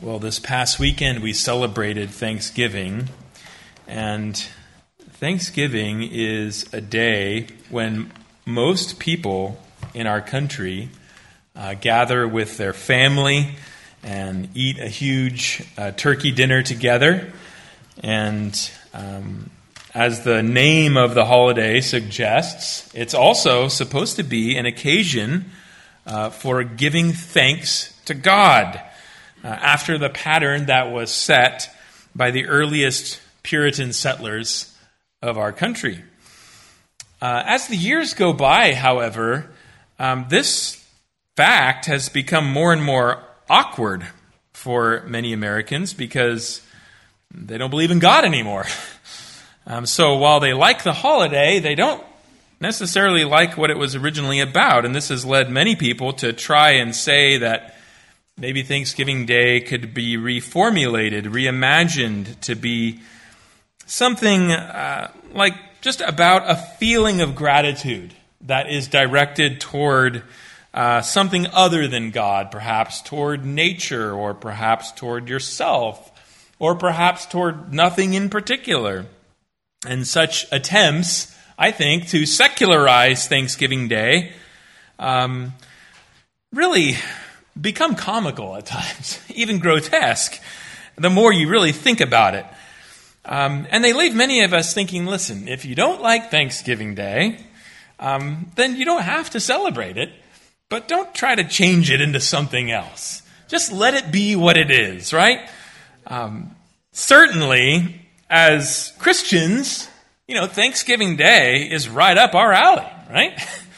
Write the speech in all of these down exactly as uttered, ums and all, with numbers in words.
Well, this past weekend we celebrated Thanksgiving, and Thanksgiving is a day when most people in our country uh, gather with their family and eat a huge uh, turkey dinner together. And um, as the name of the holiday suggests, it's also supposed to be an occasion uh, for giving thanks to God. Uh, after the pattern that was set by the earliest Puritan settlers of our country. Uh, as the years go by, however, um, this fact has become more and more awkward for many Americans because they don't believe in God anymore. Um, so while they like the holiday, they don't necessarily like what it was originally about. And this has led many people to try and say that maybe Thanksgiving Day could be reformulated, reimagined to be something uh, like just about a feeling of gratitude that is directed toward uh, something other than God, perhaps toward nature, or perhaps toward yourself, or perhaps toward nothing in particular. And such attempts, I think, to secularize Thanksgiving Day um, really become comical at times, even grotesque, the more you really think about it. Um, and they leave many of us thinking, listen, if you don't like Thanksgiving Day, um, then you don't have to celebrate it, but don't try to change it into something else. Just let it be what it is, right? Um, certainly, as Christians, you know, Thanksgiving Day is right up our alley, right?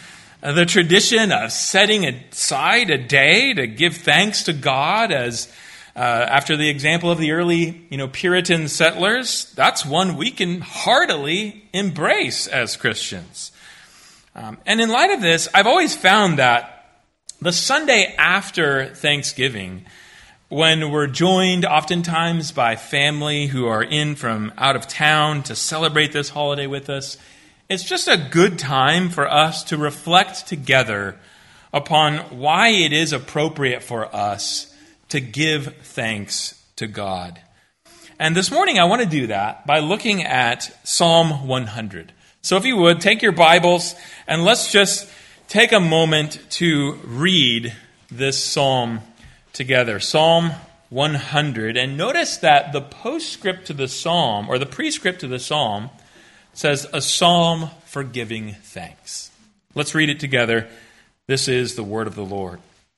The tradition of setting aside a day to give thanks to God, as uh, after the example of the early, you know, Puritan settlers, that's one we can heartily embrace as Christians. Um, and in light of this, I've always found that the Sunday after Thanksgiving, when we're joined oftentimes by family who are in from out of town to celebrate this holiday with us, it's just a good time for us to reflect together upon why it is appropriate for us to give thanks to God. And this morning I want to do that by looking at Psalm one hundred. So if you would, take your Bibles and let's just take a moment to read this psalm together. Psalm one hundred. And notice that the postscript to the psalm, or the prescript to the psalm, says a psalm for giving thanks. Let's read it together. This is the word of the Lord.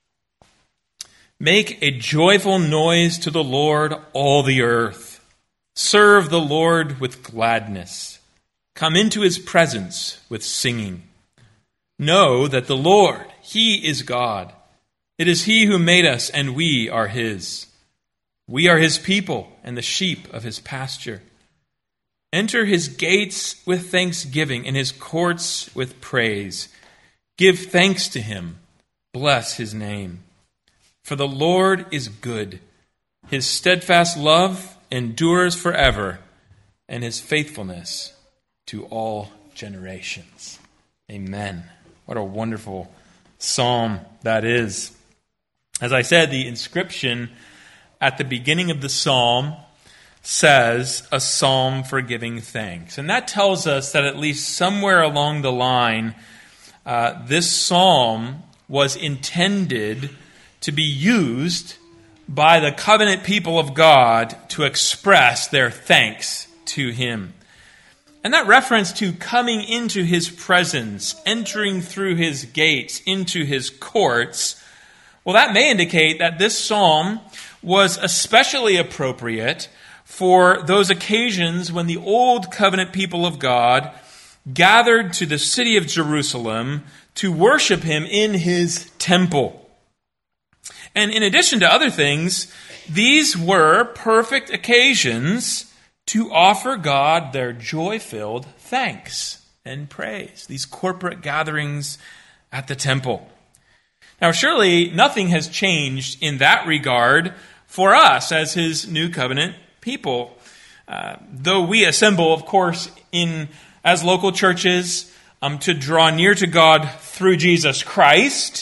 Make a joyful noise to the Lord, all the earth. Serve the Lord with gladness. Come into his presence with singing. Know that the Lord, he is God. It is he who made us, and we are his. We are his people and the sheep of his pasture. Enter his gates with thanksgiving and his courts with praise. Give thanks to him. Bless his name. For the Lord is good. His steadfast love endures forever, and his faithfulness to all generations. Amen. What a wonderful psalm that is. As I said, the inscription at the beginning of the psalm says a psalm for giving thanks. And that tells us that at least somewhere along the line, uh, this psalm was intended to be used by the covenant people of God to express their thanks to him. And that reference to coming into his presence, entering through his gates, into his courts, well, that may indicate that this psalm was especially appropriate for those occasions when the old covenant people of God gathered to the city of Jerusalem to worship him in his temple. And in addition to other things, these were perfect occasions to offer God their joy-filled thanks and praise, these corporate gatherings at the temple. Now, surely nothing has changed in that regard for us as his new covenant people. Uh, though we assemble, of course, in as local churches um, to draw near to God through Jesus Christ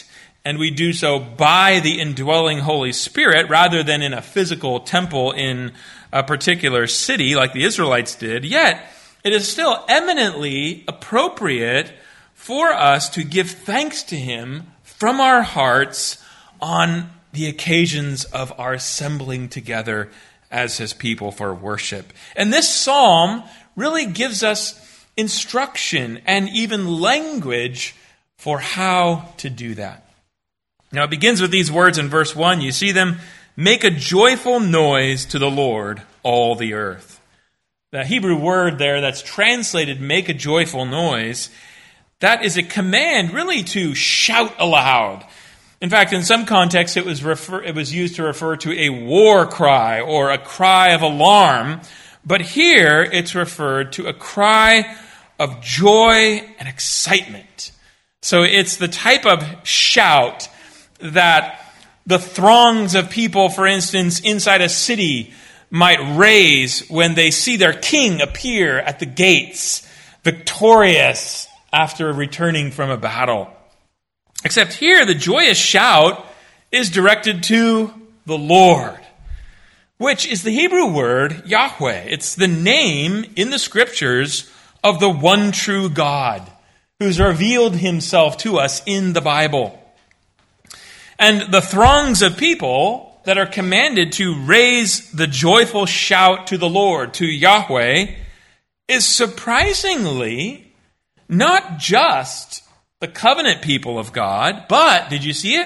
and we do so by the indwelling Holy Spirit rather than in a physical temple in a particular city like the Israelites did, yet it is still eminently appropriate for us to give thanks to Him from our hearts on the occasions of our assembling together as His people for worship. And this psalm really gives us instruction and even language for how to do that. Now it begins with these words in verse one. You see them, make a joyful noise to the Lord, all the earth. The Hebrew word there that's translated make a joyful noise, that is a command really to shout aloud. In fact, in some contexts it was refer, it was used to refer to a war cry or a cry of alarm, but here it's referred to a cry of joy and excitement. So it's the type of shout that the throngs of people, for instance, inside a city might raise when they see their king appear at the gates, victorious after returning from a battle. Except here, the joyous shout is directed to the Lord, which is the Hebrew word Yahweh. It's the name in the Scriptures of the one true God who's revealed Himself to us in the Bible. And the throngs of people that are commanded to raise the joyful shout to the Lord, to Yahweh, is surprisingly not just the covenant people of God, but, did you see it?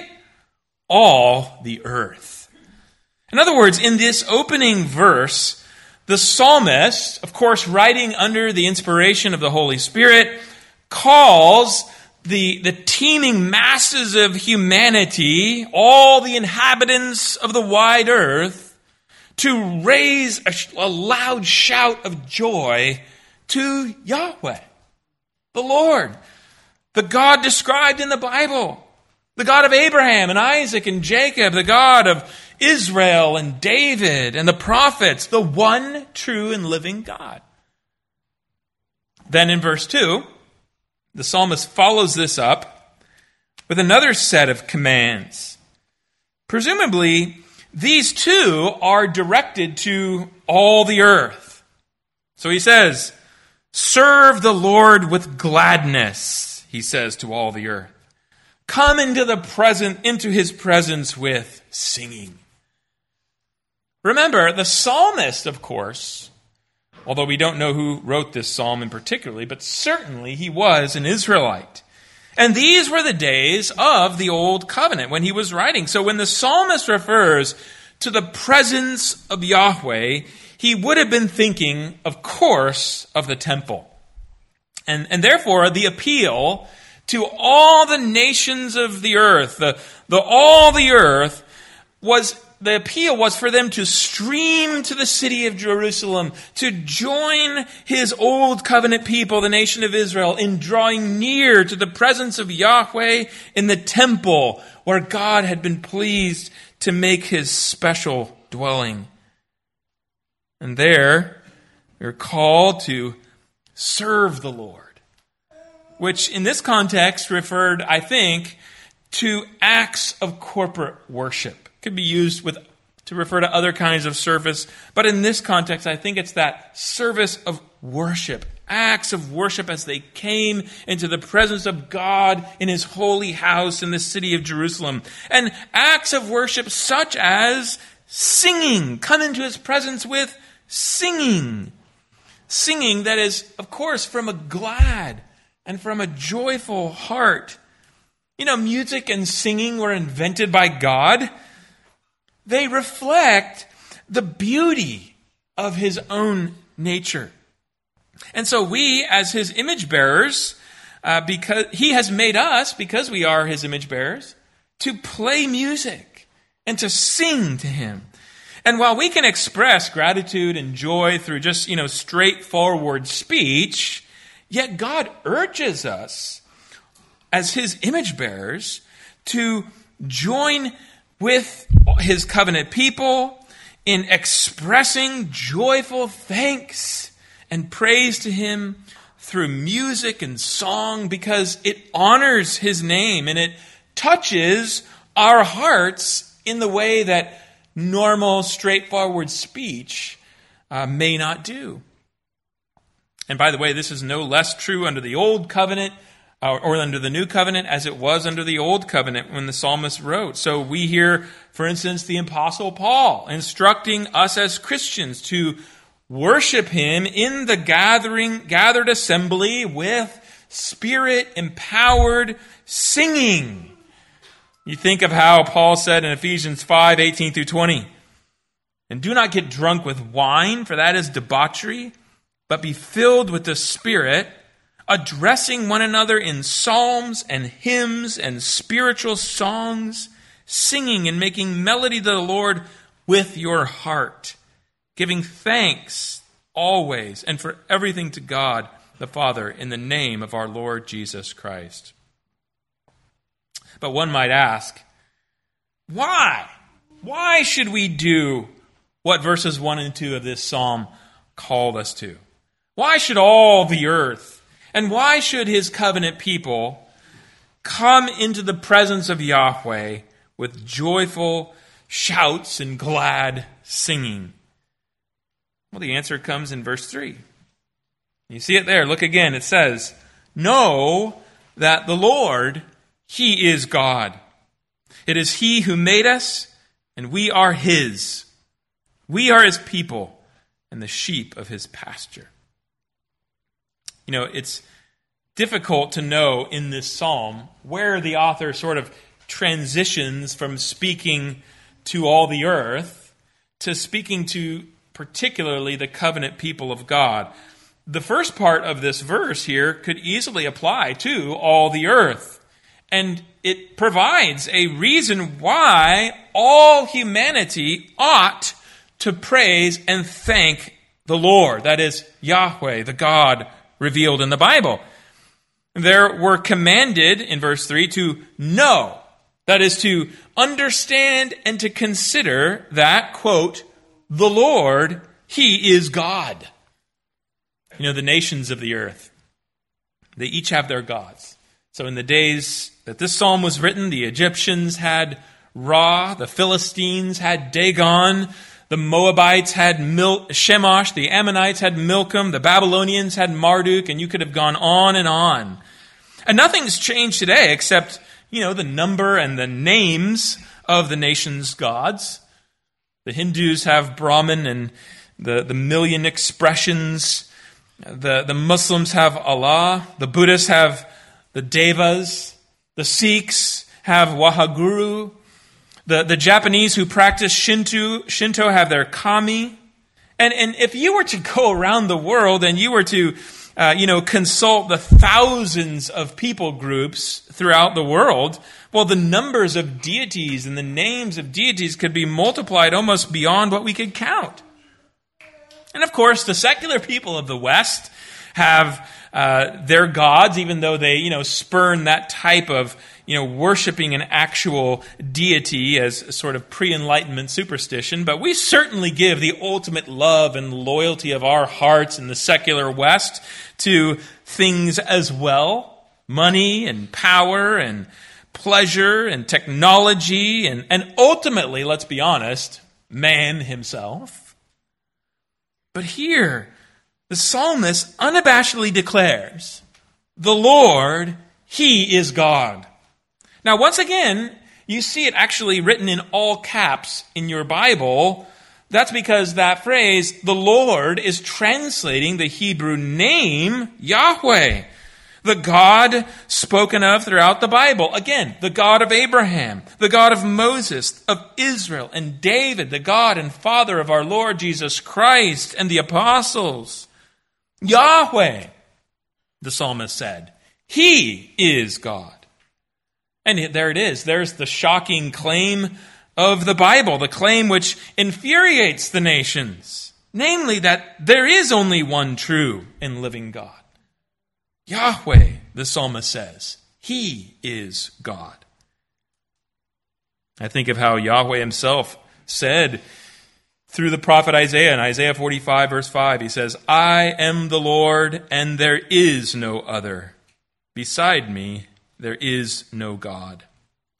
All the earth. In other words, in this opening verse, the psalmist, of course, writing under the inspiration of the Holy Spirit, calls the, the teeming masses of humanity, all the inhabitants of the wide earth, to raise a, a loud shout of joy to Yahweh, the Lord, the God described in the Bible, the God of Abraham and Isaac and Jacob, the God of Israel and David and the prophets, the one true and living God. Then in verse two, the psalmist follows this up with another set of commands. Presumably, these two are directed to all the earth. So he says, serve the Lord with gladness, he says to all the earth. Come into the present, into His presence with singing. Remember, the psalmist, of course, although we don't know who wrote this psalm in particular, but certainly he was an Israelite. And these were the days of the Old Covenant when he was writing. So when the psalmist refers to the presence of Yahweh, he would have been thinking, of course, of the temple. And, and therefore, the appeal to all the nations of the earth, the, the all the earth, was the appeal was for them to stream to the city of Jerusalem, to join His old covenant people, the nation of Israel, in drawing near to the presence of Yahweh in the temple where God had been pleased to make His special dwelling. And there, we're called to serve the Lord, which in this context referred, I think, to acts of corporate worship. Could be used with to refer to other kinds of service, but in this context, I think it's that service of worship, acts of worship as they came into the presence of God in His holy house in the city of Jerusalem, and acts of worship such as singing, come into His presence with singing, singing that is, of course, from a glad and from a joyful heart. You know, music and singing were invented by God. They reflect the beauty of His own nature. And so we, as His image bearers, uh, because He has made us, because we are His image bearers, to play music and to sing to Him. And while we can express gratitude and joy through just, you know, straightforward speech, yet God urges us, as His image bearers, to join with His covenant people in expressing joyful thanks and praise to Him through music and song, because it honors His name and it touches our hearts in the way that normal, straightforward speech uh, may not do. And by the way, this is no less true under the Old Covenant uh, or under the New Covenant as it was under the Old Covenant when the psalmist wrote. So we hear, for instance, the Apostle Paul instructing us as Christians to worship him in the gathering, gathered assembly with Spirit-empowered singing. You think of how Paul said in Ephesians five, eighteen through twenty, "And do not get drunk with wine, for that is debauchery, but be filled with the Spirit, addressing one another in psalms and hymns and spiritual songs, singing and making melody to the Lord with your heart, giving thanks always and for everything to God the Father in the name of our Lord Jesus Christ." But one might ask, why? Why should we do what verses one and two of this psalm called us to? Why should all the earth, and why should his covenant people come into the presence of Yahweh with joyful shouts and glad singing? Well, the answer comes in verse three. You see it there. Look again. It says, "Know that the Lord, He is God. It is He who made us, and we are His. We are His people, and the sheep of His pasture." You know, it's difficult to know in this psalm where the author sort of transitions from speaking to all the earth to speaking to particularly the covenant people of God. The first part of this verse here could easily apply to all the earth. And it provides a reason why all humanity ought to praise and thank the Lord. That is, Yahweh, the God revealed in the Bible. There were commanded, in verse three, to know. That is, to understand and to consider that, quote, "the Lord, He is God." You know, the nations of the earth, they each have their gods. So in the days that this psalm was written, the Egyptians had Ra, the Philistines had Dagon, the Moabites had Mil- Shemosh, the Ammonites had Milcom, the Babylonians had Marduk, and you could have gone on and on. And nothing's changed today except, you know, the number and the names of the nation's gods. The Hindus have Brahman and the, the million expressions. The, the Muslims have Allah. The Buddhists have the Devas. The Sikhs have Wahaguru. The, the Japanese who practice Shinto, Shinto have their Kami. And, and if you were to go around the world and you were to, uh, you know, consult the thousands of people groups throughout the world, well, the numbers of deities and the names of deities could be multiplied almost beyond what we could count. And of course, the secular people of the West have uh, their gods, even though they, you know, spurn that type of, you know, worshiping an actual deity as a sort of pre-Enlightenment superstition. But we certainly give the ultimate love and loyalty of our hearts in the secular West to things as well. Money and power and pleasure and technology and, and ultimately, let's be honest, man himself. But here, the psalmist unabashedly declares, "The Lord, He is God." Now, once again, you see it actually written in all caps in your Bible. That's because that phrase, "the Lord," is translating the Hebrew name Yahweh, the God spoken of throughout the Bible. Again, the God of Abraham, the God of Moses, of Israel, and David, the God and Father of our Lord Jesus Christ and the apostles. Yahweh, the psalmist said, He is God. And there it is. There's the shocking claim of the Bible, the claim which infuriates the nations, namely that there is only one true and living God. Yahweh, the psalmist says, He is God. I think of how Yahweh himself said through the prophet Isaiah in Isaiah forty-five, verse five, he says, "I am the Lord, and there is no other. Beside me, there is no God."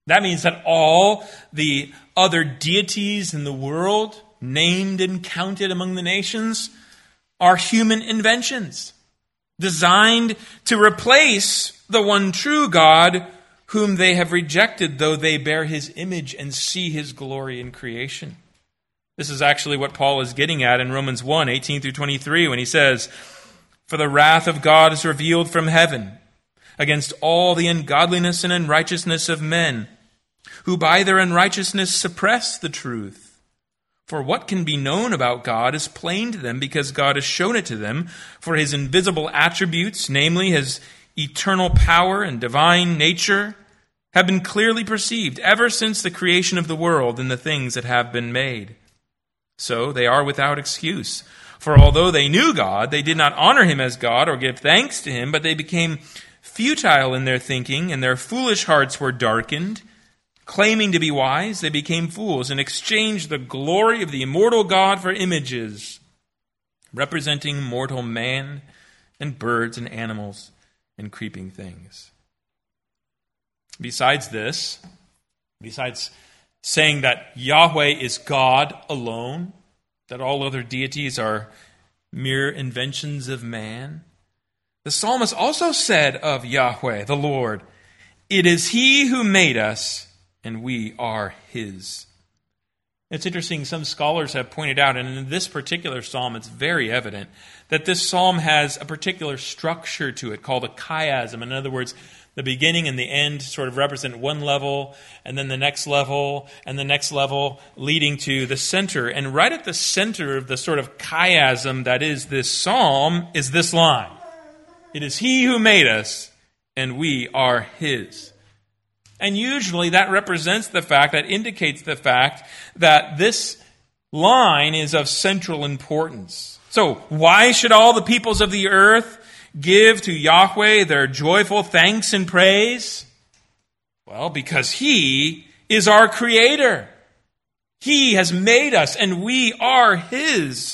That means that all the other deities in the world, named and counted among the nations, are human inventions, designed to replace the one true God whom they have rejected, though they bear his image and see his glory in creation. This is actually what Paul is getting at in Romans one, eighteen through twenty-three, when he says, "For the wrath of God is revealed from heaven against all the ungodliness and unrighteousness of men, who by their unrighteousness suppress the truth. For what can be known about God is plain to them, because God has shown it to them. For his invisible attributes, namely his eternal power and divine nature, have been clearly perceived ever since the creation of the world and the things that have been made. So they are without excuse. For although they knew God, they did not honor him as God or give thanks to him, but they became futile in their thinking, and their foolish hearts were darkened. Claiming to be wise, they became fools and exchanged the glory of the immortal God for images, representing mortal man and birds and animals and creeping things." Besides this, besides saying that Yahweh is God alone, that all other deities are mere inventions of man, the psalmist also said of Yahweh, the Lord, "It is he who made us, and we are his." It's interesting, some scholars have pointed out, and in this particular psalm it's very evident, that this psalm has a particular structure to it called a chiasm. In other words, the beginning and the end sort of represent one level, and then the next level, and the next level, leading to the center. And right at the center of the sort of chiasm that is this psalm is this line: "It is he who made us, and we are his." And usually that represents the fact, that indicates the fact that this line is of central importance. So why should all the peoples of the earth give to Yahweh their joyful thanks and praise? Well, because he is our creator. He has made us, and we are his.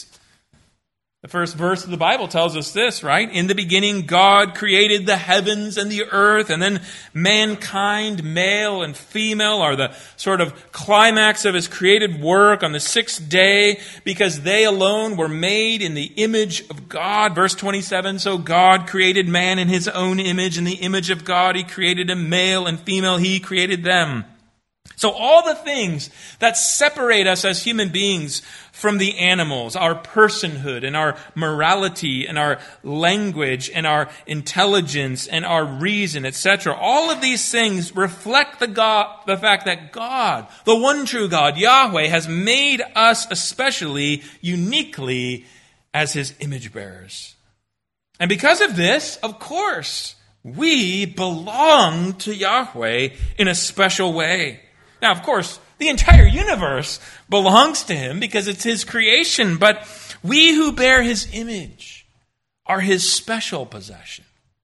The first verse of the Bible tells us this, right? "In the beginning, God created the heavens and the earth," and then mankind, male and female, are the sort of climax of his created work on the sixth day, because they alone were made in the image of God. Verse twenty-seven, "So God created man in his own image. In the image of God, he created him, male and female, he created them." So all the things that separate us as human beings from the animals, our personhood and our morality and our language and our intelligence and our reason, et cetera, all of these things reflect the God, the fact that God, the one true God, Yahweh, has made us especially, uniquely, as his image bearers. And because of this, of course, we belong to Yahweh in a special way. Now, of course, the entire universe belongs to him because it's his creation, but we who bear his image are his special possession.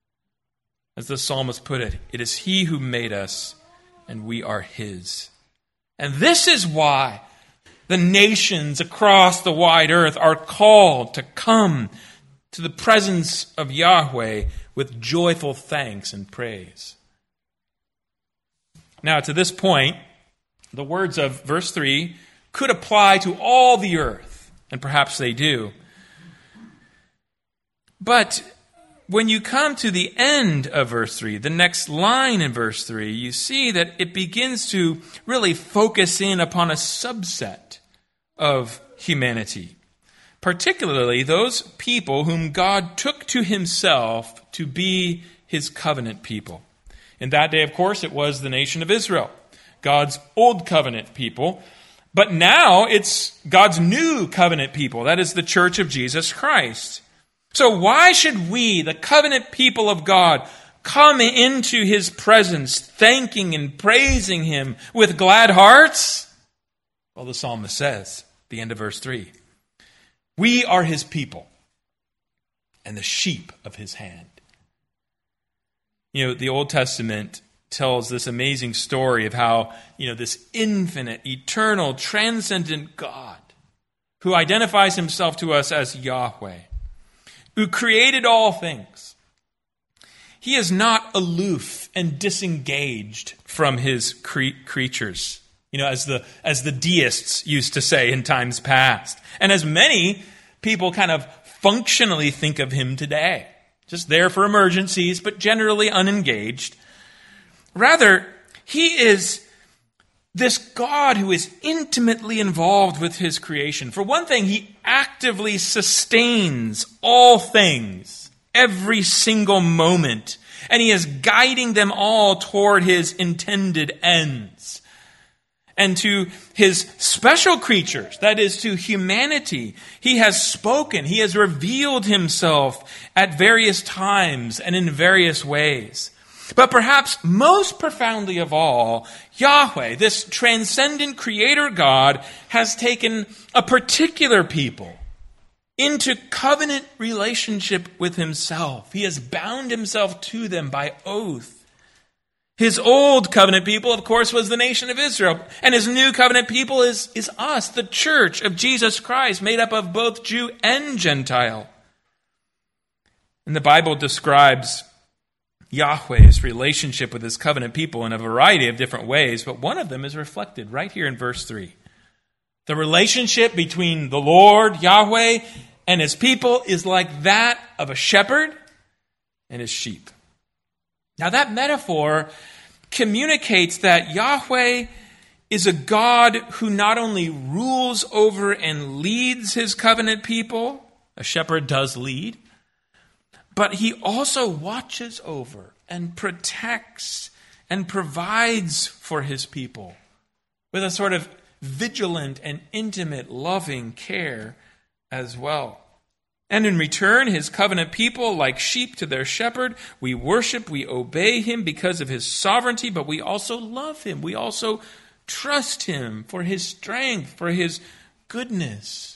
As the psalmist put it, it is he who made us, and we are his. And this is why the nations across the wide earth are called to come to the presence of Yahweh with joyful thanks and praise. Now, to this point, the words of verse three could apply to all the earth, and perhaps they do. But when you come to the end of verse three, the next line in verse three, you see that it begins to really focus in upon a subset of humanity, particularly those people whom God took to himself to be his covenant people. In that day, of course, it was the nation of Israel, God's old covenant people. But now it's God's new covenant people. That is the church of Jesus Christ. So why should we, the covenant people of God, come into his presence, thanking and praising him with glad hearts? Well, the psalmist says, at the end of verse three, "We are his people and the sheep of his hand." You know, the Old Testament tells this amazing story of how, you know, this infinite, eternal, transcendent God who identifies himself to us as Yahweh, who created all things, he is not aloof and disengaged from his cre- creatures, you know, as the as the deists used to say in times past, and as many people kind of functionally think of him today, just there for emergencies, but generally unengaged. Rather, he is this God who is intimately involved with his creation. For one thing, he actively sustains all things, every single moment, and he is guiding them all toward his intended ends. And to his special creatures, that is to humanity, he has spoken, he has revealed himself at various times and in various ways. But perhaps most profoundly of all, Yahweh, this transcendent creator God, has taken a particular people into covenant relationship with himself. He has bound himself to them by oath. His old covenant people, of course, was the nation of Israel. And his new covenant people is, is us, the church of Jesus Christ, made up of both Jew and Gentile. And the Bible describes Yahweh's relationship with his covenant people in a variety of different ways, but one of them is reflected right here in verse three. The relationship between the Lord, Yahweh, and his people is like that of a shepherd and his sheep. Now that metaphor communicates that Yahweh is a God who not only rules over and leads his covenant people, a shepherd does lead, but he also watches over and protects and provides for his people with a sort of vigilant and intimate, loving care as well. And in return, his covenant people, like sheep to their shepherd, we worship, we obey him because of his sovereignty, but we also love him. We also trust him for his strength, for his goodness.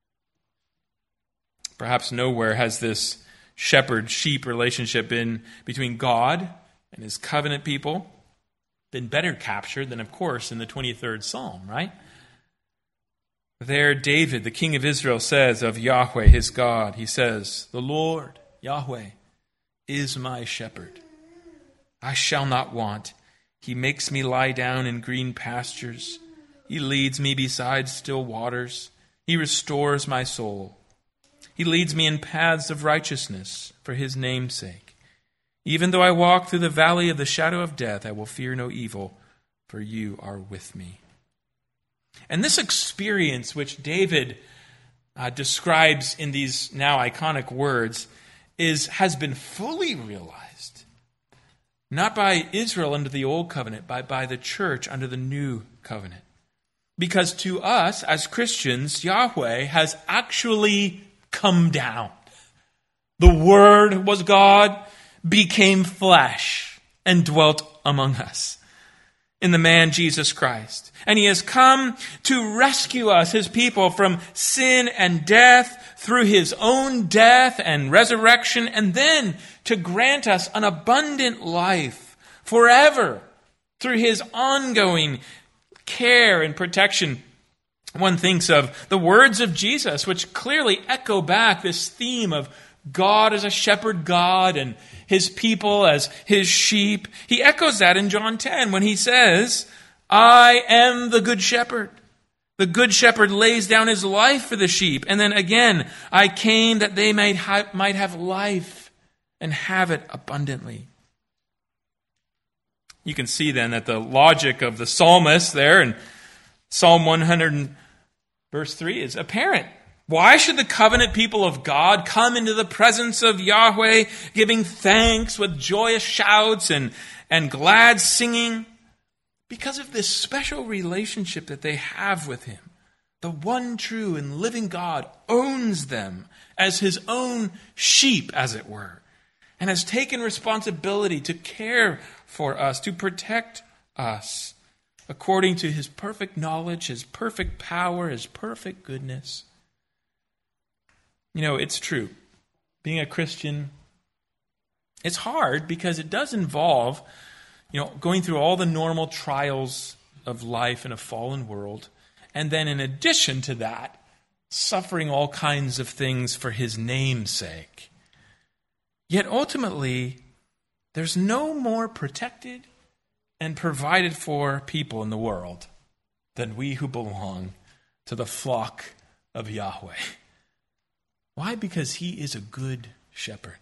Perhaps nowhere has this shepherd-sheep relationship been between God and his covenant people been better captured than, of course, in the twenty-third Psalm, right? There, David, the king of Israel, says of Yahweh, his God, he says, "The Lord, Yahweh, is my shepherd. I shall not want. He makes me lie down in green pastures. He leads me beside still waters. He restores my soul. He leads me in paths of righteousness for his name's sake. Even though I walk through the valley of the shadow of death, I will fear no evil, for you are with me." And this experience, which David uh, describes in these now iconic words, is has been fully realized, not by Israel under the old covenant, but by the church under the new covenant. Because to us, as Christians, Yahweh has actually come down. The Word was God, became flesh, and dwelt among us in the man Jesus Christ. And he has come to rescue us, his people, from sin and death through his own death and resurrection, and then to grant us an abundant life forever through his ongoing care and protection. One thinks of the words of Jesus, which clearly echo back this theme of God as a shepherd God and his people as his sheep. He echoes that in John ten when he says, "I am the good shepherd. The good shepherd lays down his life for the sheep." And then again, "I came that they might have, might have life and have it abundantly." You can see then that the logic of the psalmist there in Psalm one hundred verse three is apparent. Why should the covenant people of God come into the presence of Yahweh, giving thanks with joyous shouts and, and glad singing? Because of this special relationship that they have with him. The one true and living God owns them as his own sheep, as it were, and has taken responsibility to care for us, to protect us, according to his perfect knowledge, his perfect power, his perfect goodness. You know, it's true. Being a Christian, it's hard because it does involve, you know, going through all the normal trials of life in a fallen world. And then in addition to that, suffering all kinds of things for his name's sake. Yet ultimately, There's no more protected and provided for people in the world than we who belong to the flock of Yahweh. Why? Because he is a good shepherd.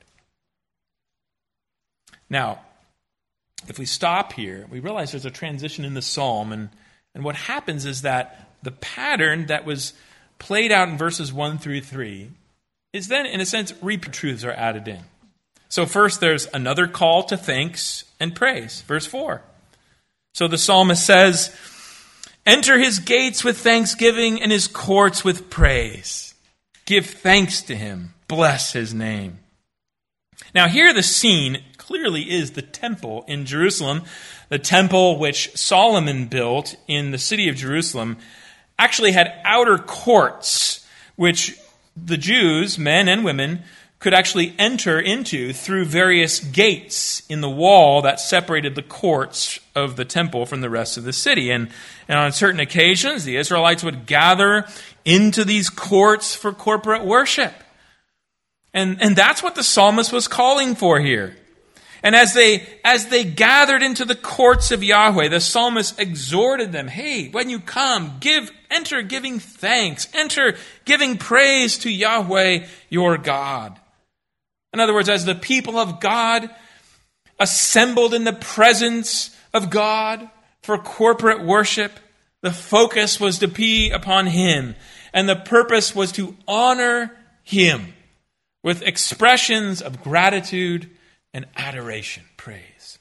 Now, if we stop here, we realize there's a transition in the psalm, and, and what happens is that the pattern that was played out in verses one through three is then, in a sense, repeat truths are added in. So first, there's another call to thanks and praise. Verse four. So the psalmist says, enter his gates with thanksgiving and his courts with praise. Give thanks to him. Bless his name. Now here the scene clearly is the temple in Jerusalem. The temple which Solomon built in the city of Jerusalem actually had outer courts which the Jews, men and women, could actually enter into through various gates in the wall that separated the courts of the temple from the rest of the city. And, and on certain occasions, the Israelites would gather into these courts for corporate worship. And, and that's what the psalmist was calling for here. And as they, as they gathered into the courts of Yahweh, the psalmist exhorted them, hey, when you come, give, enter giving thanks, enter giving praise to Yahweh your God. In other words, as the people of God assembled in the presence of God for corporate worship, the focus was to be upon him, and the purpose was to honor him with expressions of gratitude and adoration, praise.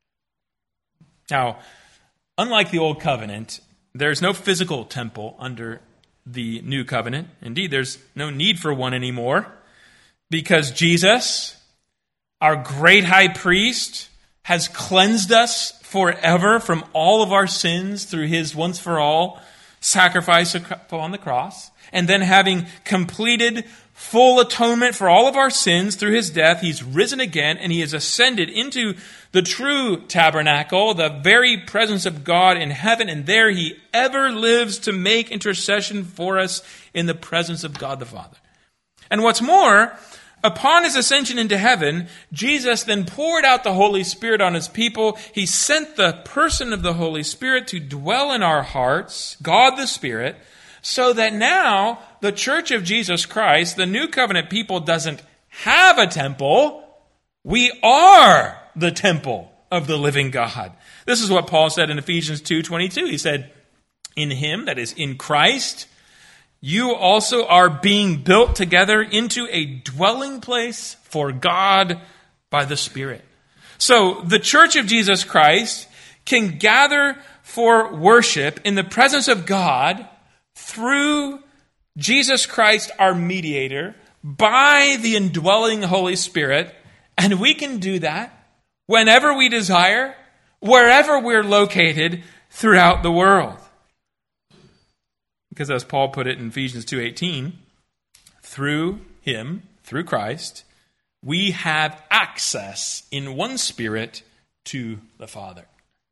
Now, unlike the Old Covenant, there's no physical temple under the New Covenant. Indeed, there's no need for one anymore, because Jesus, our great high priest, has cleansed us forever from all of our sins through his once-for-all sacrifice on the cross. And then having completed full atonement for all of our sins through his death, he's risen again and he has ascended into the true tabernacle, the very presence of God in heaven. And there he ever lives to make intercession for us in the presence of God the Father. And what's more, upon his ascension into heaven, Jesus then poured out the Holy Spirit on his people. He sent the person of the Holy Spirit to dwell in our hearts, God the Spirit, so that now the Church of Jesus Christ, the New Covenant people, doesn't have a temple. We are the temple of the living God. This is what Paul said in Ephesians two twenty-two. He said, in him, that is in Christ, you also are being built together into a dwelling place for God by the Spirit. So the Church of Jesus Christ can gather for worship in the presence of God through Jesus Christ, our mediator, by the indwelling Holy Spirit. And we can do that whenever we desire, wherever we're located throughout the world. Because as Paul put it in Ephesians two eighteen, through him, through Christ, we have access in one Spirit to the Father.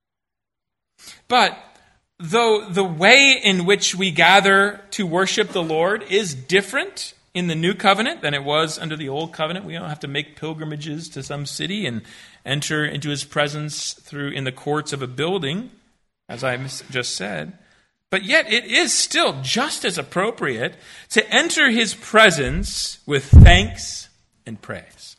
But though the way in which we gather to worship the Lord is different in the New Covenant than it was under the Old Covenant, we don't have to make pilgrimages to some city and enter into his presence through in the courts of a building, as I just said. But yet it is still just as appropriate to enter his presence with thanks and praise.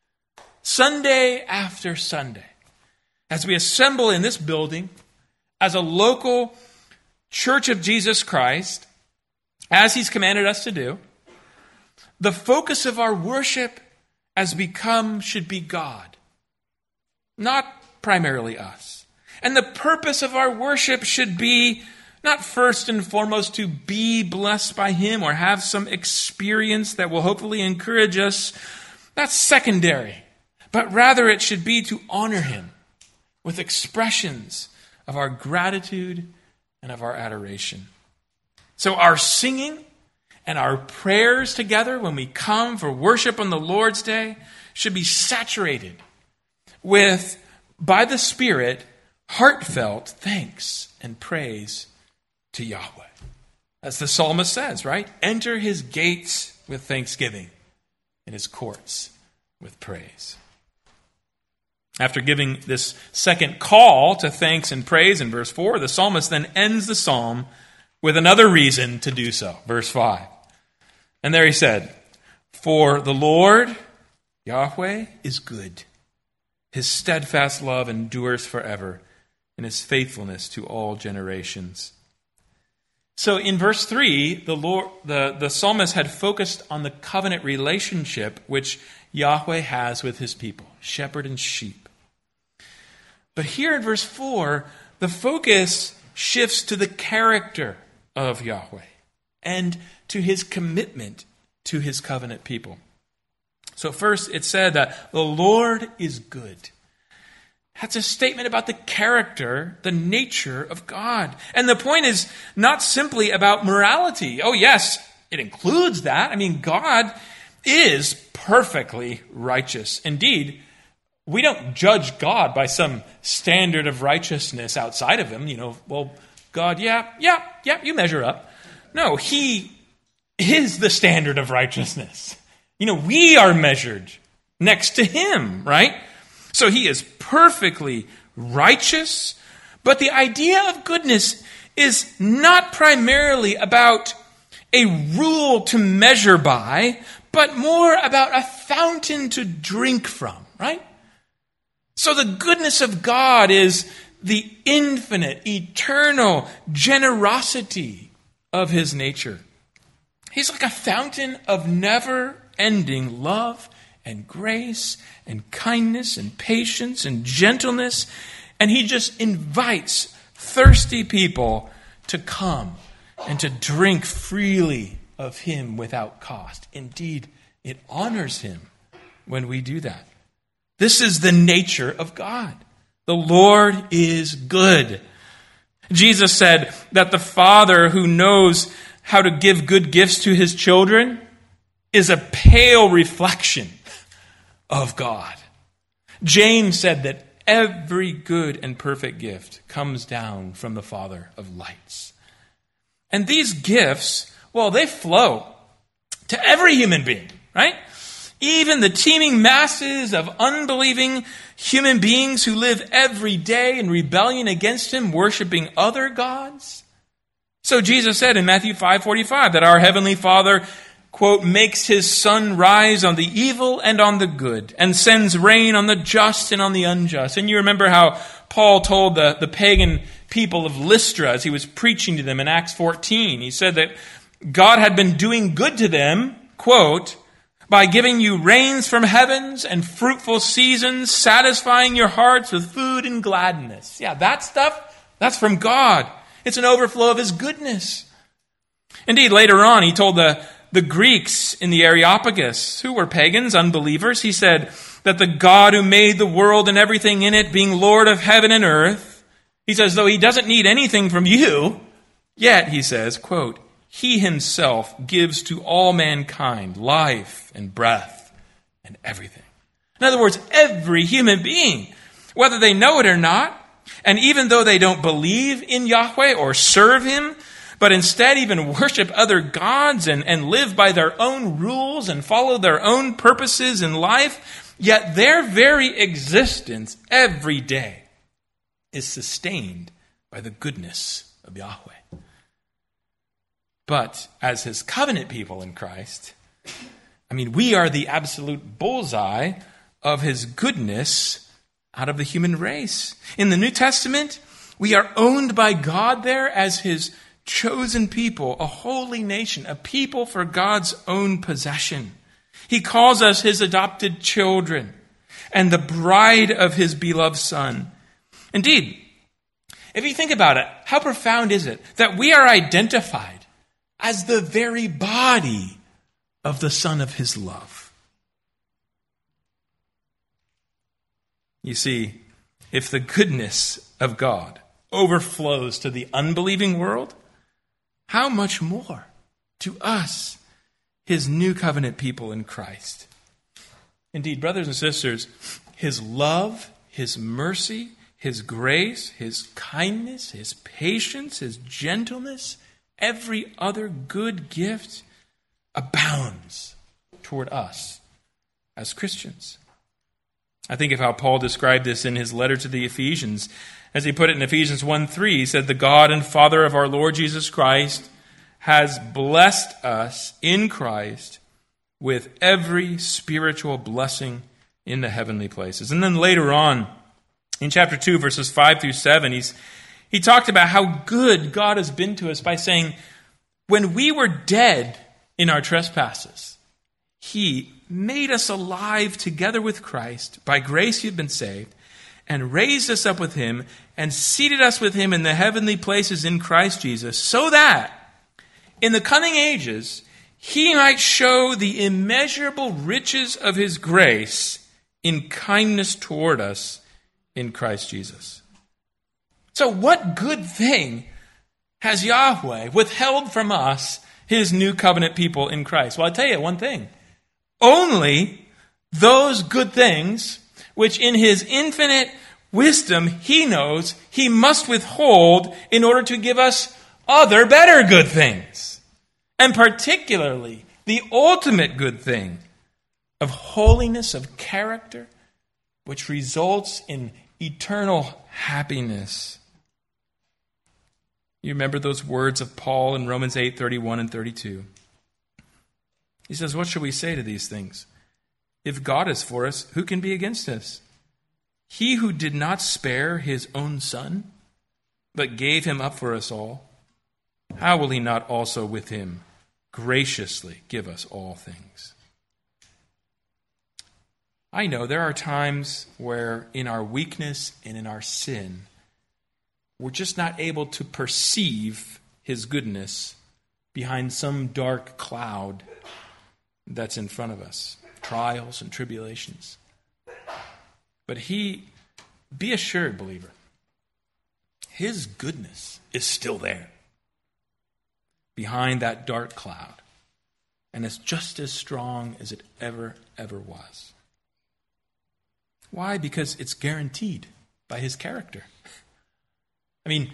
Sunday after Sunday, as we assemble in this building as a local Church of Jesus Christ, as he's commanded us to do, the focus of our worship as become should be God, not primarily us. And the purpose of our worship should be not first and foremost to be blessed by him or have some experience that will hopefully encourage us. That's secondary. But rather it should be to honor him with expressions of our gratitude and of our adoration. So our singing and our prayers together when we come for worship on the Lord's Day should be saturated with, by the Spirit, heartfelt thanks and praise to Yahweh. As the psalmist says, right? Enter his gates with thanksgiving and his courts with praise. After giving this second call to thanks and praise in verse four, the psalmist then ends the psalm with another reason to do so. Verse five. And there he said, "For the Lord, Yahweh, is good. His steadfast love endures forever, and his faithfulness to all generations." So in verse three, the, Lord, the, the psalmist had focused on the covenant relationship which Yahweh has with his people, shepherd and sheep. But here in verse four, the focus shifts to the character of Yahweh and to his commitment to his covenant people. So first it said that the Lord is good. That's a statement about the character, the nature of God. And the point is not simply about morality. Oh yes, it includes that. I mean, God is perfectly righteous. Indeed, we don't judge God by some standard of righteousness outside of him. You know, well, God, yeah, yeah, yeah, you measure up. No, he is the standard of righteousness. You know, we are measured next to him, right? So he is perfectly righteous, but the idea of goodness is not primarily about a rule to measure by, but more about a fountain to drink from, right? So the goodness of God is the infinite, eternal generosity of his nature. He's like a fountain of never-ending love and grace and kindness and patience and gentleness. And he just invites thirsty people to come and to drink freely of him without cost. Indeed, it honors him when we do that. This is the nature of God. The Lord is good. Jesus said that the Father who knows how to give good gifts to his children is a pale reflection of God. James said that every good and perfect gift comes down from the Father of lights. And these gifts, well, they flow to every human being, right? Even the teeming masses of unbelieving human beings who live every day in rebellion against him, worshiping other gods. So Jesus said in Matthew five forty-five that our Heavenly Father, quote, makes his sun rise on the evil and on the good, and sends rain on the just and on the unjust. And you remember how Paul told the, the pagan people of Lystra as he was preaching to them in Acts fourteen. He said that God had been doing good to them, quote, by giving you rains from heavens and fruitful seasons, satisfying your hearts with food and gladness. Yeah, that stuff, that's from God. It's an overflow of his goodness. Indeed, later on, he told the, the Greeks in the Areopagus, who were pagans, unbelievers, he said that the God who made the world and everything in it, being Lord of heaven and earth, he says, though he doesn't need anything from you, yet, he says, quote, he himself gives to all mankind life and breath and everything. In other words, every human being, whether they know it or not, and even though they don't believe in Yahweh or serve him, but instead even worship other gods and, and live by their own rules and follow their own purposes in life, yet their very existence every day is sustained by the goodness of Yahweh. But as his covenant people in Christ, I mean, we are the absolute bullseye of his goodness out of the human race. In the New Testament, we are owned by God there as his chosen people, a holy nation, a people for God's own possession. He calls us his adopted children and the bride of his beloved Son. Indeed, if you think about it, how profound is it that we are identified as the very body of the Son of his love? You see, if the goodness of God overflows to the unbelieving world, how much more to us, his new covenant people in Christ? Indeed, brothers and sisters, his love, his mercy, his grace, his kindness, his patience, his gentleness, every other good gift abounds toward us as Christians. I think of how Paul described this in his letter to the Ephesians. As he put it in Ephesians one three, he said, "The God and Father of our Lord Jesus Christ has blessed us in Christ with every spiritual blessing in the heavenly places." And then later on, in chapter two, verses five through seven, he's, he talked about how good God has been to us by saying, when we were dead in our trespasses, He made us alive together with Christ. By grace you've been saved, and raised us up with Him, and seated us with Him in the heavenly places in Christ Jesus, so that in the coming ages He might show the immeasurable riches of His grace in kindness toward us in Christ Jesus. So what good thing has Yahweh withheld from us, His new covenant people in Christ? Well, I'll tell you one thing. Only those good things which in His infinite wisdom He knows He must withhold in order to give us other better good things. And particularly the ultimate good thing of holiness of character, which results in eternal happiness. You remember those words of Paul in Romans eight thirty-one and thirty-two. He says, "What shall we say to these things? If God is for us, who can be against us? He who did not spare His own Son, but gave Him up for us all, how will He not also with Him graciously give us all things?" I know there are times where in our weakness and in our sin, we're just not able to perceive His goodness behind some dark cloud that's in front of us, trials and tribulations. But He, be assured, believer, His goodness is still there behind that dark cloud. And it's just as strong as it ever, ever was. Why? Because it's guaranteed by His character. I mean,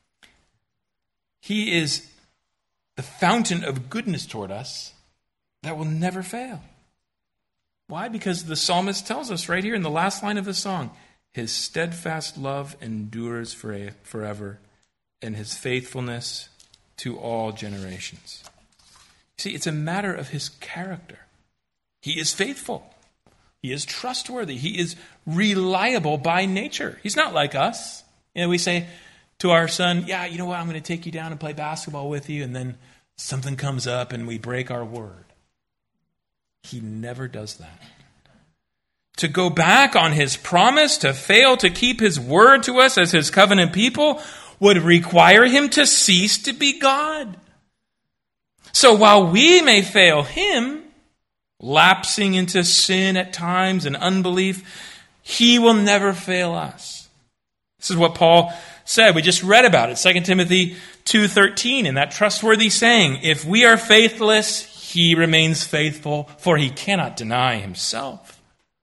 He is the fountain of goodness toward us that will never fail. Why? Because the psalmist tells us right here in the last line of the song, His steadfast love endures forever, and His faithfulness to all generations. See, it's a matter of His character. He is faithful. He is trustworthy. He is reliable by nature. He's not like us. You know, we say to our son, "Yeah, you know what, I'm going to take you down and play basketball with you," and then something comes up and we break our word. He never does that. To go back on His promise, to fail to keep His word to us as His covenant people, would require Him to cease to be God. So while we may fail Him, lapsing into sin at times and unbelief, He will never fail us. This is what Paul said. We just read about it, Second Timothy two thirteen, in that trustworthy saying, "If we are faithless, He remains faithful, for He cannot deny Himself."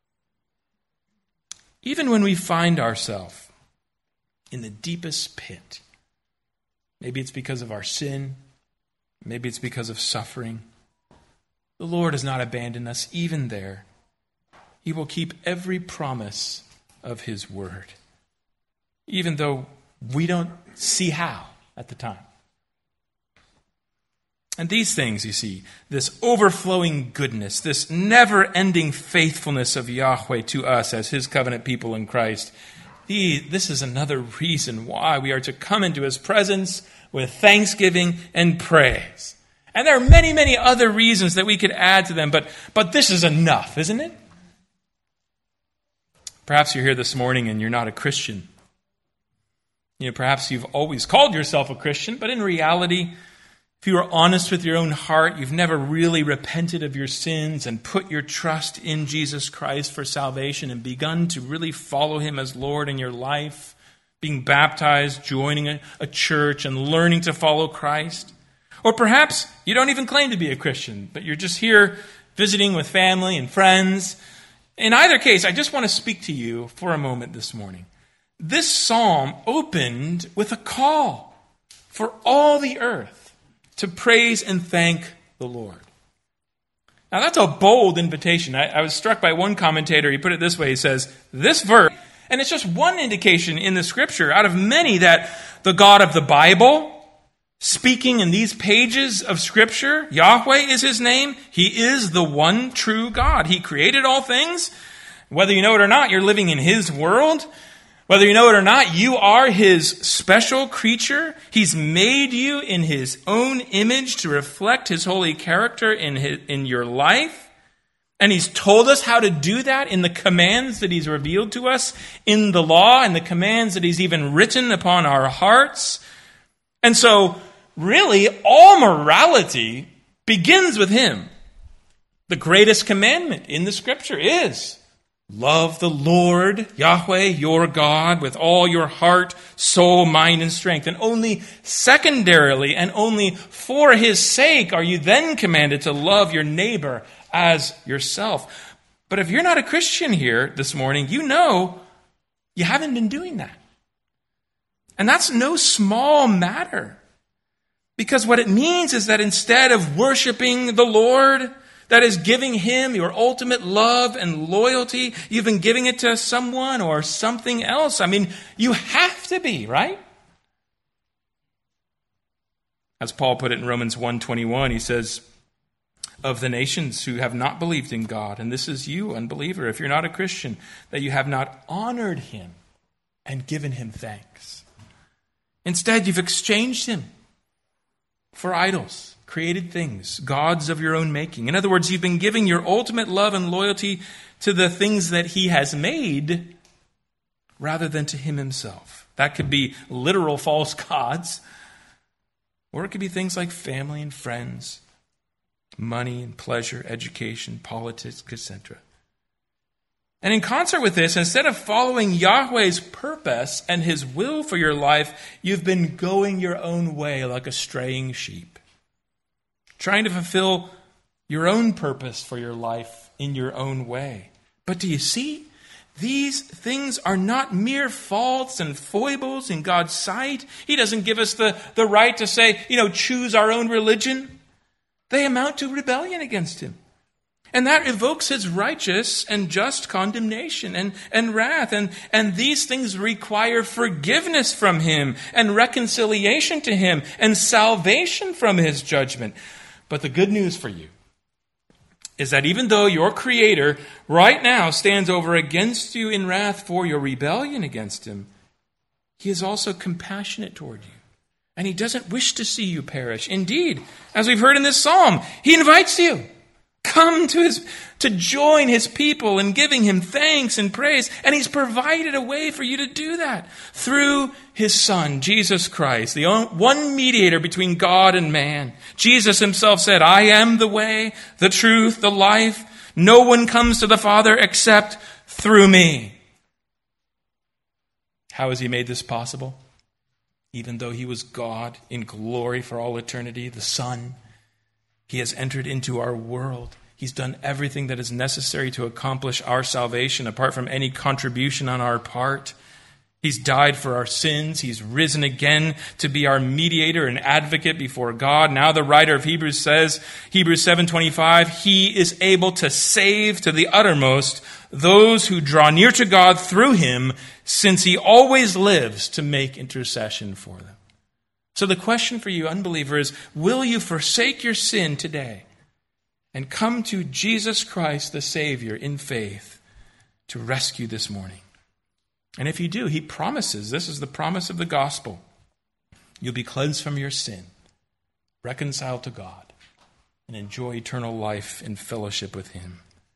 Even when we find ourselves in the deepest pit, maybe it's because of our sin, maybe it's because of suffering, the Lord has not abandoned us even there. He will keep every promise of His word, even though we don't see how at the time. And these things, you see, this overflowing goodness, this never-ending faithfulness of Yahweh to us as His covenant people in Christ, this is another reason why we are to come into His presence with thanksgiving and praise. And there are many, many other reasons that we could add to them, but, but this is enough, isn't it? Perhaps you're here this morning and you're not a Christian. You know, perhaps you've always called yourself a Christian, but in reality, if you are honest with your own heart, you've never really repented of your sins and put your trust in Jesus Christ for salvation and begun to really follow Him as Lord in your life, being baptized, joining a, a church, and learning to follow Christ. Or perhaps you don't even claim to be a Christian, but you're just here visiting with family and friends. In either case, I just want to speak to you for a moment this morning. This psalm opened with a call for all the earth to praise and thank the Lord. Now that's a bold invitation. I, I was struck by one commentator. He put it this way. He says, this verse, and it's just one indication in the scripture out of many that the God of the Bible, speaking in these pages of scripture, Yahweh is his name. He is the one true God. He created all things. Whether you know it or not, you're living in his world. Whether you know it or not, you are his special creature. He's made you in his own image to reflect his holy character in his, in your life. And he's told us how to do that in the commands that he's revealed to us in the law and the commands that he's even written upon our hearts. And so, really, all morality begins with him. The greatest commandment in the scripture is love the Lord, Yahweh, your God, with all your heart, soul, mind, and strength. And only secondarily and only for his sake are you then commanded to love your neighbor as yourself. But if you're not a Christian here this morning, you know you haven't been doing that. And that's no small matter. Because what it means is that instead of worshiping the Lord, that is giving him your ultimate love and loyalty, you've been giving it to someone or something else. I mean, you have to be, right? As Paul put it in Romans one twenty-one, he says, of the nations who have not believed in God, and this is you, unbeliever, if you're not a Christian, that you have not honored him and given him thanks. Instead, you've exchanged him for idols, created things, gods of your own making. In other words, you've been giving your ultimate love and loyalty to the things that he has made rather than to him himself. That could be literal false gods, or it could be things like family and friends, money and pleasure, education, politics, et cetera. And in concert with this, instead of following Yahweh's purpose and his will for your life, you've been going your own way like a straying sheep, trying to fulfill your own purpose for your life in your own way. But do you see? These things are not mere faults and foibles in God's sight. He doesn't give us the, the right to say, you know, choose our own religion. They amount to rebellion against him. And that evokes his righteous and just condemnation and, and wrath. And, and these things require forgiveness from him and reconciliation to him and salvation from his judgment. But the good news for you is that even though your Creator right now stands over against you in wrath for your rebellion against him, he is also compassionate toward you. And he doesn't wish to see you perish. Indeed, as we've heard in this psalm, he invites you. Come to his to join his people in giving him thanks and praise. And he's provided a way for you to do that through his Son, Jesus Christ, the one mediator between God and man. Jesus himself said, I am the way, the truth, the life. No one comes to the Father except through me. How has he made this possible? Even though he was God in glory for all eternity, the Son, he has entered into our world. He's done everything that is necessary to accomplish our salvation apart from any contribution on our part. He's died for our sins. He's risen again to be our mediator and advocate before God. Now the writer of Hebrews says, Hebrews seven twenty-five, he is able to save to the uttermost those who draw near to God through him, since he always lives to make intercession for them. So the question for you, unbeliever, is, will you forsake your sin today and come to Jesus Christ, the Savior, in faith to rescue this morning? And if you do, he promises, this is the promise of the gospel, you'll be cleansed from your sin, reconciled to God, and enjoy eternal life in fellowship with him.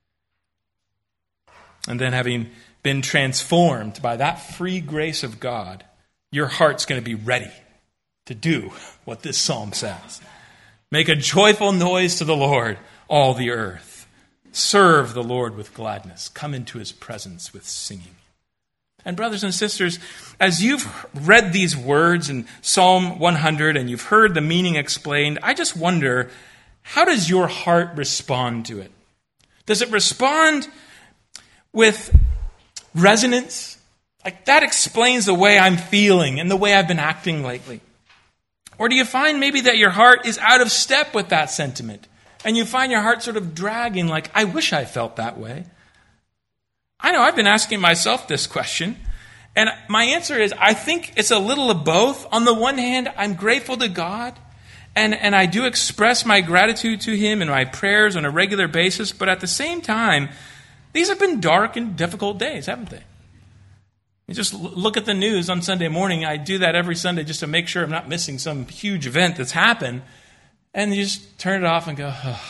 And then, having been transformed by that free grace of God, your heart's going to be ready to do what this psalm says. Make a joyful noise to the Lord, all the earth. Serve the Lord with gladness. Come into his presence with singing. And brothers and sisters, as you've read these words in Psalm one hundred and you've heard the meaning explained, I just wonder, how does your heart respond to it? Does it respond with resonance? Like, that explains the way I'm feeling and the way I've been acting lately. Or do you find maybe that your heart is out of step with that sentiment? And you find your heart sort of dragging like, I wish I felt that way. I know I've been asking myself this question. And my answer is, I think it's a little of both. On the one hand, I'm grateful to God. And, and I do express my gratitude to him in my prayers on a regular basis. But at the same time, these have been dark and difficult days, haven't they? You just look at the news on Sunday morning. I do that every Sunday just to make sure I'm not missing some huge event that's happened. And you just turn it off and go, oh.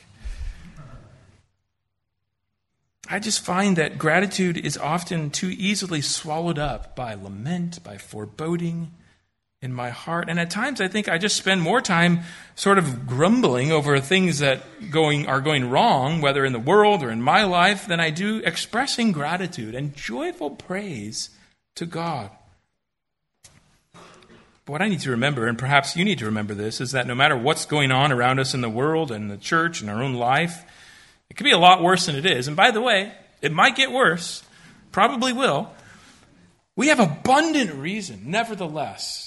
I just find that gratitude is often too easily swallowed up by lament, by foreboding in my heart. And at times I think I just spend more time sort of grumbling over things that going are going wrong, whether in the world or in my life, than I do expressing gratitude and joyful praise to God. But what I need to remember, and perhaps you need to remember this, is that no matter what's going on around us in the world and the church and our own life, it could be a lot worse than it is. And by the way, it might get worse, probably will. We have abundant reason, nevertheless,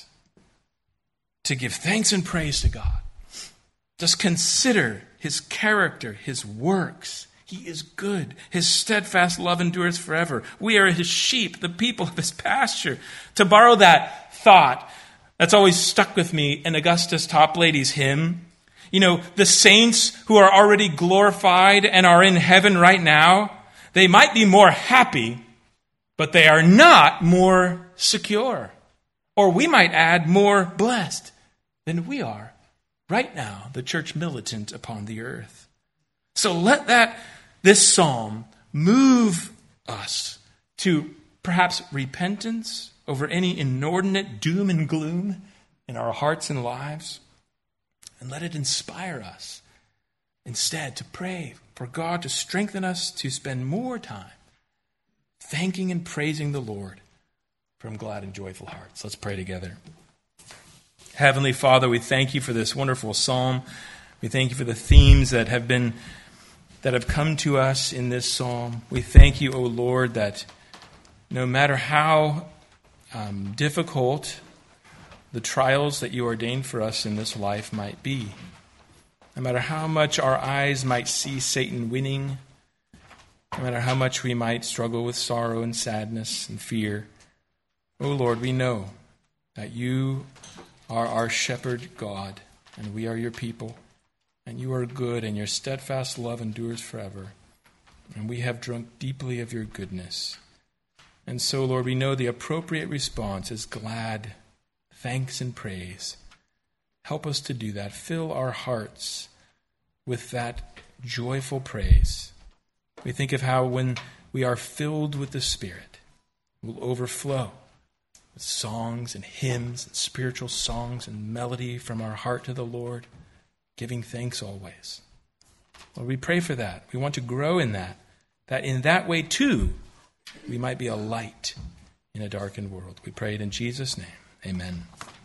to give thanks and praise to God. Just consider his character, his works. He is good. His steadfast love endures forever. We are his sheep, the people of his pasture. To borrow that thought, that's always stuck with me in Augustus Toplady's hymn. You know, the saints who are already glorified and are in heaven right now, they might be more happy, but they are not more secure. Or we might add, more blessed than we are right now, the church militant upon the earth. So let that, this psalm, move us to perhaps repentance over any inordinate doom and gloom in our hearts and lives. And let it inspire us instead to pray for God to strengthen us to spend more time thanking and praising the Lord from glad and joyful hearts. Let's pray together. Heavenly Father, we thank you for this wonderful psalm. We thank you for the themes that have been that have come to us in this psalm. We thank you, O Lord, that no matter how um, difficult the trials that you ordained for us in this life might be, no matter how much our eyes might see Satan winning, no matter how much we might struggle with sorrow and sadness and fear, O Lord, we know that you are our shepherd God, and we are your people, and you are good, and your steadfast love endures forever, and we have drunk deeply of your goodness. And so, Lord, we know the appropriate response is glad, thanks, and praise. Help us to do that. Fill our hearts with that joyful praise. We think of how when we are filled with the Spirit, we'll overflow with songs and hymns and spiritual songs and melody from our heart to the Lord, giving thanks always. Lord, we pray for that. We want to grow in that, that in that way too, we might be a light in a darkened world. We pray it in Jesus' name. Amen.